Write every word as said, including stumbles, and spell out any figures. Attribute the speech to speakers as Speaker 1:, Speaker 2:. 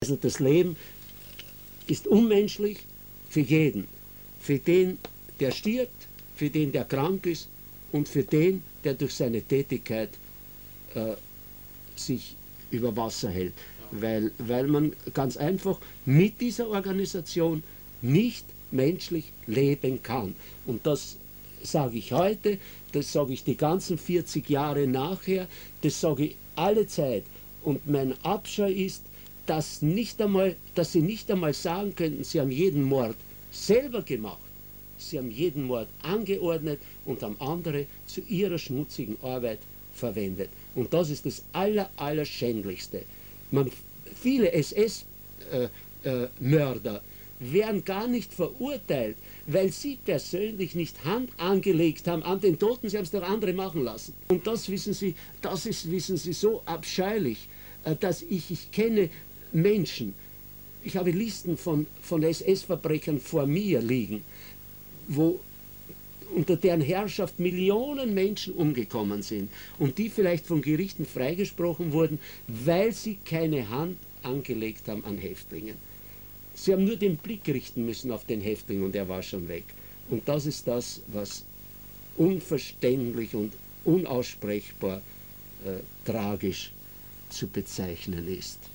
Speaker 1: Also das Leben ist unmenschlich für jeden. Für den, der stirbt, für den, der krank ist und für den, der durch seine Tätigkeit äh, sich über Wasser hält. Weil, weil man ganz einfach mit dieser Organisation nicht menschlich leben kann. Und das sage ich heute, das sage ich die ganzen vierzig Jahre nachher, das sage ich alle Zeit. Und mein Abscheu ist, dass, nicht einmal, dass sie nicht einmal sagen könnten, sie haben jeden Mord selber gemacht. Sie haben jeden Mord angeordnet und haben andere zu ihrer schmutzigen Arbeit verwendet. Und das ist das aller, aller Schändlichste. Man, viele S S-Mörder äh, äh, werden gar nicht verurteilt, weil sie persönlich nicht Hand angelegt haben an den Toten, sie haben es durch andere machen lassen. Und das wissen Sie, das ist, wissen Sie, so abscheulich, äh, dass ich, ich kenne Menschen, ich habe Listen von, von S S-Verbrechern vor mir liegen, wo unter deren Herrschaft Millionen Menschen umgekommen sind und die vielleicht von Gerichten freigesprochen wurden, weil sie keine Hand angelegt haben an Häftlingen. Sie haben nur den Blick richten müssen auf den Häftling und er war schon weg. Und das ist das, was unverständlich und unaussprechbar äh, tragisch zu bezeichnen ist.